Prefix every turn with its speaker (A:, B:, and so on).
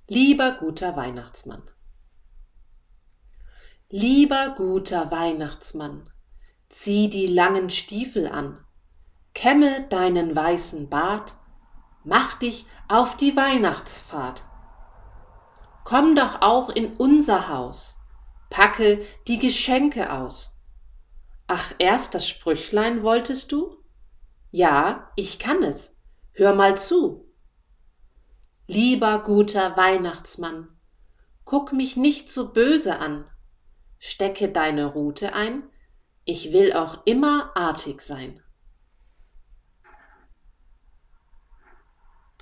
A: Lieber guter Weihnachtsmann. Lieber guter Weihnachtsmann, zieh die langen Stiefel an, kämme deinen weißen Bart, mach dich auf die Weihnachtsfahrt. Komm doch auch in unser Haus, packe die Geschenke aus. Ach, erst das Sprüchlein wolltest du? Ja, ich kann es, hör mal zu. Lieber guter Weihnachtsmann, guck mich nicht so böse an, stecke deine Rute ein, ich will auch immer artig sein.